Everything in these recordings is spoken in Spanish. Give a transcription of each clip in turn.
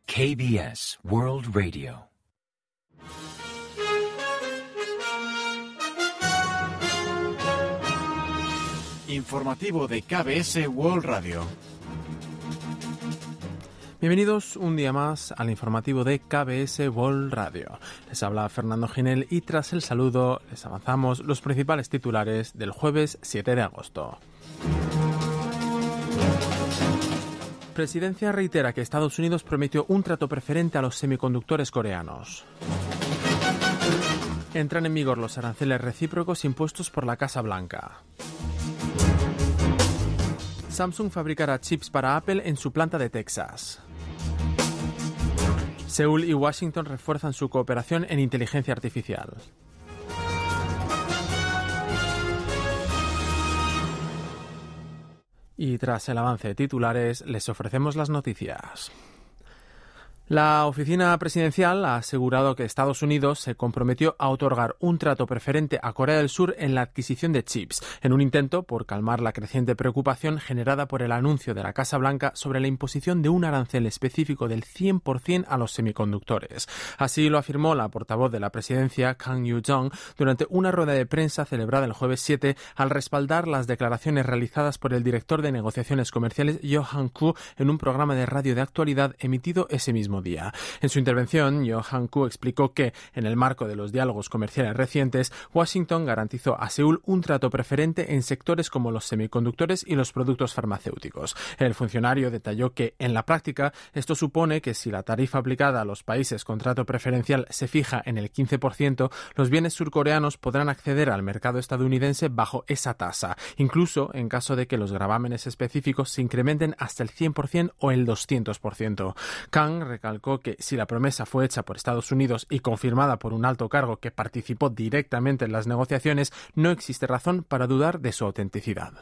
KBS World Radio. Informativo de KBS World Radio. Bienvenidos un día más al informativo de KBS World Radio. Les habla Fernando Ginel y tras el saludo les avanzamos los principales titulares del jueves 7 de agosto. Presidencia reitera que Estados Unidos prometió un trato preferente a los semiconductores coreanos. Entran en vigor los aranceles recíprocos impuestos por la Casa Blanca. Samsung fabricará chips para Apple en su planta de Texas. Seúl y Washington refuerzan su cooperación en inteligencia artificial. Y tras el avance de titulares, les ofrecemos las noticias. La oficina presidencial ha asegurado que Estados Unidos se comprometió a otorgar un trato preferente a Corea del Sur en la adquisición de chips, en un intento por calmar la creciente preocupación generada por el anuncio de la Casa Blanca sobre la imposición de un arancel específico del 100% a los semiconductores. Así lo afirmó la portavoz de la presidencia, Kang Yu-jong, durante una rueda de prensa celebrada el jueves 7 al respaldar las declaraciones realizadas por el director de negociaciones comerciales, Yo Han-koo, en un programa de radio de actualidad emitido ese mismo día. En su intervención, Yo Han-koo explicó que, en el marco de los diálogos comerciales recientes, Washington garantizó a Seúl un trato preferente en sectores como los semiconductores y los productos farmacéuticos. El funcionario detalló que, en la práctica, esto supone que si la tarifa aplicada a los países con trato preferencial se fija en el 15%, los bienes surcoreanos podrán acceder al mercado estadounidense bajo esa tasa, incluso en caso de que los gravámenes específicos se incrementen hasta el 100% o el 200%. Kang recalcó que si la promesa fue hecha por Estados Unidos y confirmada por un alto cargo que participó directamente en las negociaciones, no existe razón para dudar de su autenticidad.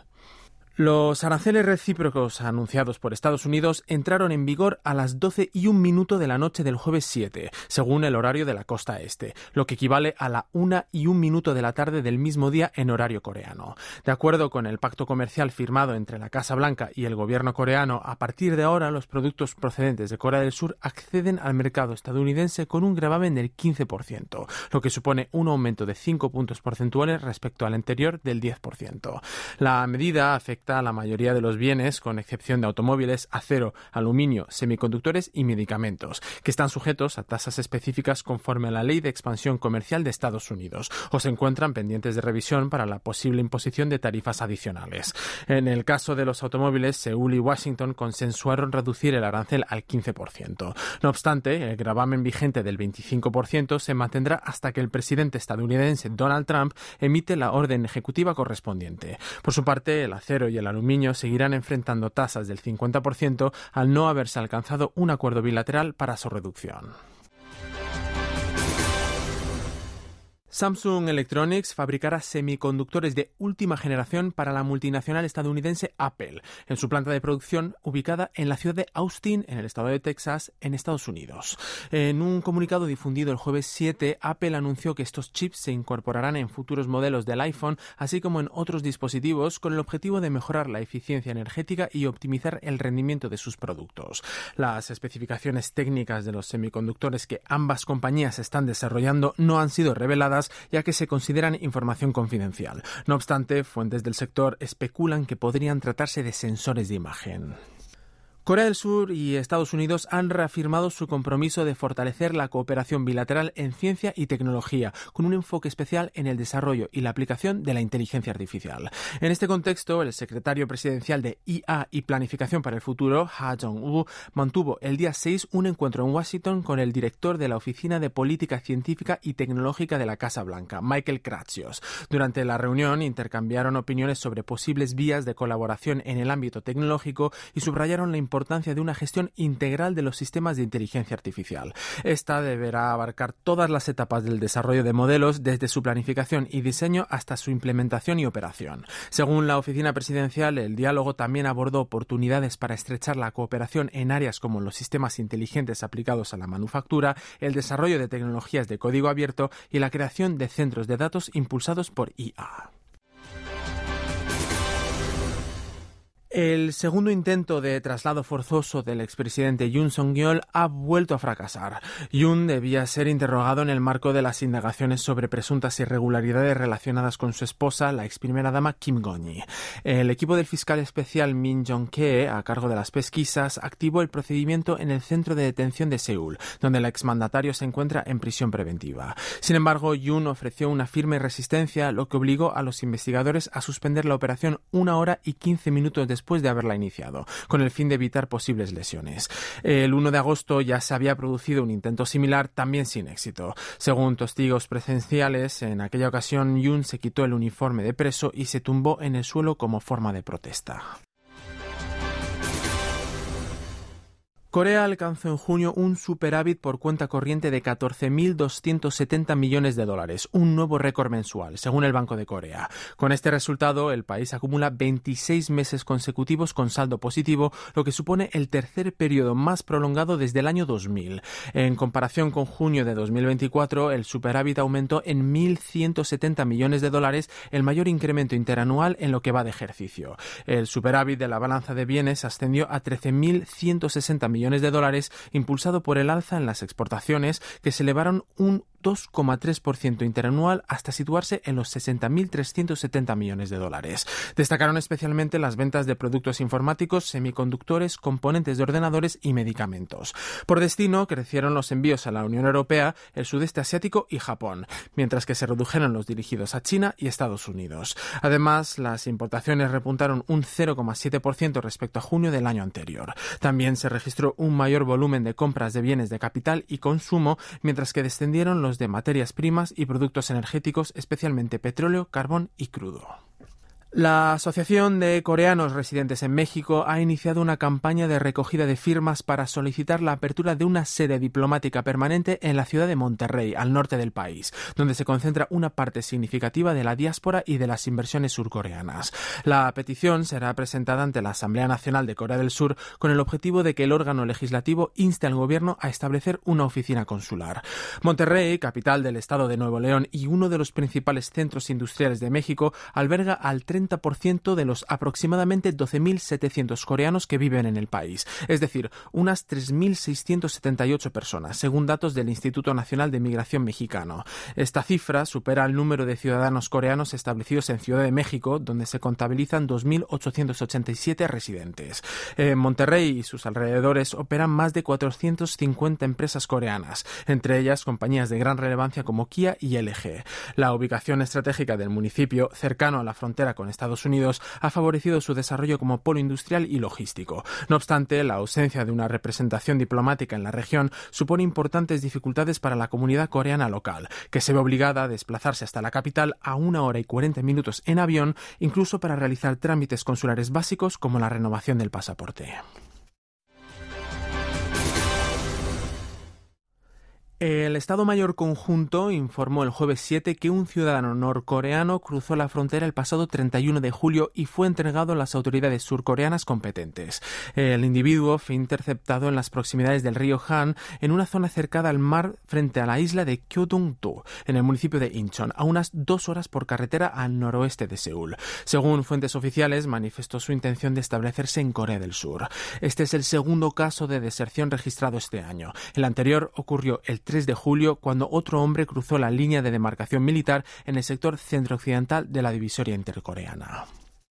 Los aranceles recíprocos anunciados por Estados Unidos entraron en vigor a las 12:01 de la noche del jueves 7, según el horario de la costa este, lo que equivale a la 1:01 de la tarde del mismo día en horario coreano. De acuerdo con el pacto comercial firmado entre la Casa Blanca y el gobierno coreano, a partir de ahora los productos procedentes de Corea del Sur acceden al mercado estadounidense con un gravamen del 15%, lo que supone un aumento de 5 puntos porcentuales respecto al anterior del 10%. La medida afecta a la mayoría de los bienes, con excepción de automóviles, acero, aluminio, semiconductores y medicamentos, que están sujetos a tasas específicas conforme a la Ley de Expansión Comercial de Estados Unidos, o se encuentran pendientes de revisión para la posible imposición de tarifas adicionales. En el caso de los automóviles, Seúl y Washington consensuaron reducir el arancel al 15%. No obstante, el gravamen vigente del 25% se mantendrá hasta que el presidente estadounidense Donald Trump emite la orden ejecutiva correspondiente. Por su parte, el acero y el aluminio seguirán enfrentando tasas del 50% al no haberse alcanzado un acuerdo bilateral para su reducción. Samsung Electronics fabricará semiconductores de última generación para la multinacional estadounidense Apple, en su planta de producción ubicada en la ciudad de Austin, en el estado de Texas, en Estados Unidos. En un comunicado difundido el jueves 7, Apple anunció que estos chips se incorporarán en futuros modelos del iPhone, así como en otros dispositivos, con el objetivo de mejorar la eficiencia energética y optimizar el rendimiento de sus productos. Las especificaciones técnicas de los semiconductores que ambas compañías están desarrollando no han sido reveladas, ya que se consideran información confidencial. No obstante, fuentes del sector especulan que podrían tratarse de sensores de imagen. Corea del Sur y Estados Unidos han reafirmado su compromiso de fortalecer la cooperación bilateral en ciencia y tecnología, con un enfoque especial en el desarrollo y la aplicación de la inteligencia artificial. En este contexto, el secretario presidencial de IA y Planificación para el Futuro, Ha Jong-woo, mantuvo el día 6 un encuentro en Washington con el director de la Oficina de Política Científica y Tecnológica de la Casa Blanca, Michael Kratsios. Durante la reunión intercambiaron opiniones sobre posibles vías de colaboración en el ámbito tecnológico y subrayaron la importancia de una gestión integral de los sistemas de inteligencia artificial. Esta deberá abarcar todas las etapas del desarrollo de modelos, desde su planificación y diseño hasta su implementación y operación. Según la oficina presidencial, el diálogo también abordó oportunidades para estrechar la cooperación en áreas como los sistemas inteligentes aplicados a la manufactura, el desarrollo de tecnologías de código abierto y la creación de centros de datos impulsados por IA. El segundo intento de traslado forzoso del expresidente Yoon Song-yeol ha vuelto a fracasar. Yoon debía ser interrogado en el marco de las indagaciones sobre presuntas irregularidades relacionadas con su esposa, la ex primera dama Kim Gon-hee. El equipo del fiscal especial Min Jong-kee, a cargo de las pesquisas, activó el procedimiento en el centro de detención de Seúl, donde el exmandatario se encuentra en prisión preventiva. Sin embargo, Yoon ofreció una firme resistencia, lo que obligó a los investigadores a suspender la operación 1 hora y 15 minutos después de haberla iniciado, con el fin de evitar posibles lesiones. El 1 de agosto ya se había producido un intento similar, también sin éxito. Según testigos presenciales, en aquella ocasión Yoon se quitó el uniforme de preso y se tumbó en el suelo como forma de protesta. Corea alcanzó en junio un superávit por cuenta corriente de 14.270 millones de dólares, un nuevo récord mensual, según el Banco de Corea. Con este resultado, el país acumula 26 meses consecutivos con saldo positivo, lo que supone el tercer periodo más prolongado desde el año 2000. En comparación con junio de 2024, el superávit aumentó en 1.170 millones de dólares, el mayor incremento interanual en lo que va de ejercicio. El superávit de la balanza de bienes ascendió a 13.160 millones de dólares, impulsado por el alza en las exportaciones, que se elevaron un 2,3% interanual hasta situarse en los 60.370 millones de dólares. Destacaron especialmente las ventas de productos informáticos, semiconductores, componentes de ordenadores y medicamentos. Por destino, crecieron los envíos a la Unión Europea, el sudeste asiático y Japón, mientras que se redujeron los dirigidos a China y Estados Unidos. Además, las importaciones repuntaron un 0,7% respecto a junio del año anterior. También se registró un mayor volumen de compras de bienes de capital y consumo, mientras que descendieron los de materias primas y productos energéticos, especialmente petróleo, carbón y crudo. La Asociación de Coreanos Residentes en México ha iniciado una campaña de recogida de firmas para solicitar la apertura de una sede diplomática permanente en la ciudad de Monterrey, al norte del país, donde se concentra una parte significativa de la diáspora y de las inversiones surcoreanas. La petición será presentada ante la Asamblea Nacional de Corea del Sur con el objetivo de que el órgano legislativo inste al gobierno a establecer una oficina consular. Monterrey, capital del estado de Nuevo León y uno de los principales centros industriales de México, alberga al 30% de los aproximadamente 12.700 coreanos que viven en el país, es decir, unas 3.678 personas, según datos del Instituto Nacional de Migración mexicano. Esta cifra supera el número de ciudadanos coreanos establecidos en Ciudad de México, donde se contabilizan 2.887 residentes. En Monterrey y sus alrededores operan más de 450 empresas coreanas, entre ellas compañías de gran relevancia como Kia y LG. La ubicación estratégica del municipio, cercano a la frontera con Estados Unidos, ha favorecido su desarrollo como polo industrial y logístico. No obstante, la ausencia de una representación diplomática en la región supone importantes dificultades para la comunidad coreana local, que se ve obligada a desplazarse hasta la capital a 1 hora y 40 minutos en avión, incluso para realizar trámites consulares básicos como la renovación del pasaporte. El Estado Mayor Conjunto informó el jueves 7 que un ciudadano norcoreano cruzó la frontera el pasado 31 de julio y fue entregado a las autoridades surcoreanas competentes. El individuo fue interceptado en las proximidades del río Han, en una zona cercana al mar frente a la isla de Gyeongdo, en el municipio de Incheon, a unas 2 horas por carretera al noroeste de Seúl. Según fuentes oficiales, manifestó su intención de establecerse en Corea del Sur. Este es el segundo caso de deserción registrado este año. El anterior ocurrió el 3 de julio, cuando otro hombre cruzó la línea de demarcación militar en el sector centro-occidental de la divisoria intercoreana.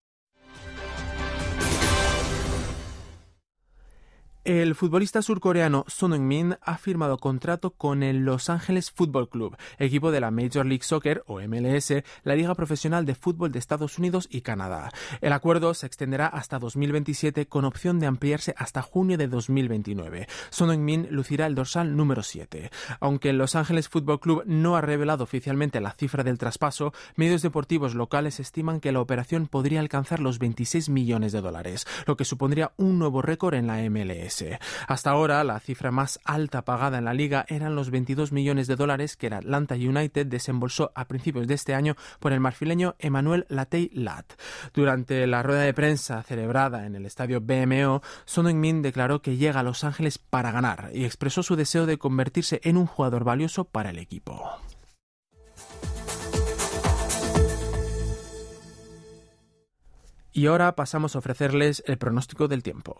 El futbolista surcoreano Son Heung-min ha firmado contrato con el Los Angeles Football Club, equipo de la Major League Soccer, o MLS, la liga profesional de fútbol de Estados Unidos y Canadá. El acuerdo se extenderá hasta 2027 con opción de ampliarse hasta junio de 2029. Son Heung-min lucirá el dorsal número 7. Aunque el Los Angeles Football Club no ha revelado oficialmente la cifra del traspaso, medios deportivos locales estiman que la operación podría alcanzar los 26 millones de dólares, lo que supondría un nuevo récord en la MLS. Hasta ahora, la cifra más alta pagada en la liga eran los 22 millones de dólares que el Atlanta United desembolsó a principios de este año por el marfileño Emmanuel Latey-Lat. Durante la rueda de prensa celebrada en el estadio BMO, Son Heung-min declaró que llega a Los Ángeles para ganar y expresó su deseo de convertirse en un jugador valioso para el equipo. Y ahora pasamos a ofrecerles el pronóstico del tiempo.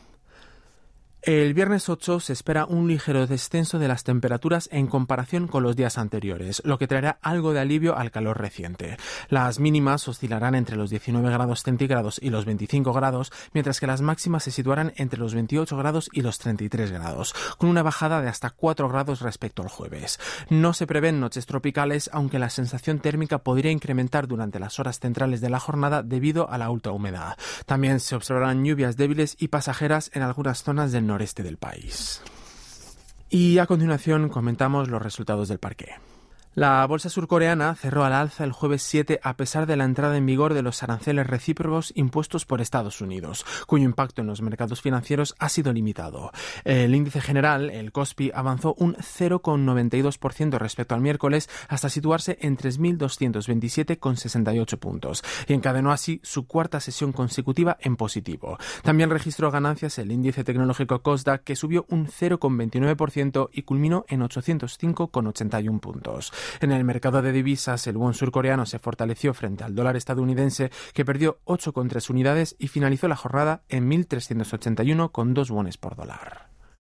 El viernes 8 se espera un ligero descenso de las temperaturas en comparación con los días anteriores, lo que traerá algo de alivio al calor reciente. Las mínimas oscilarán entre los 19 grados centígrados y los 25 grados, mientras que las máximas se situarán entre los 28 grados y los 33 grados, con una bajada de hasta 4 grados respecto al jueves. No se prevén noches tropicales, aunque la sensación térmica podría incrementar durante las horas centrales de la jornada debido a la alta humedad. También se observarán lluvias débiles y pasajeras en algunas zonas del noreste del país. Y a continuación comentamos los resultados del parqué. La bolsa surcoreana cerró al alza el jueves 7 a pesar de la entrada en vigor de los aranceles recíprocos impuestos por Estados Unidos, cuyo impacto en los mercados financieros ha sido limitado. El índice general, el Kospi, avanzó un 0,92% respecto al miércoles hasta situarse en 3.227,68 puntos y encadenó así su cuarta sesión consecutiva en positivo. También registró ganancias el índice tecnológico Kosdaq, que subió un 0,29% y culminó en 805,81 puntos. En el mercado de divisas, el won surcoreano se fortaleció frente al dólar estadounidense, que perdió 8,3 unidades y finalizó la jornada en 1.381,2 wones por dólar.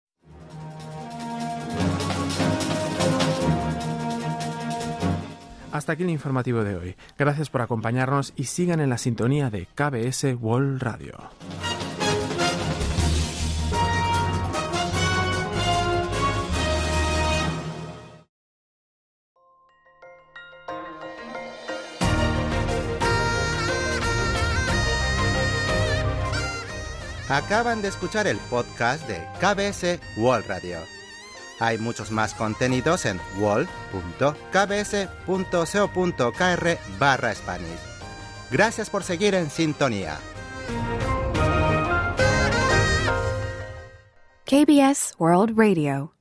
Hasta aquí el informativo de hoy. Gracias por acompañarnos y sigan en la sintonía de KBS World Radio. Acaban de escuchar el podcast de KBS World Radio. Hay muchos más contenidos en world.kbs.co.kr/Spanish. Gracias por seguir en sintonía. KBS World Radio.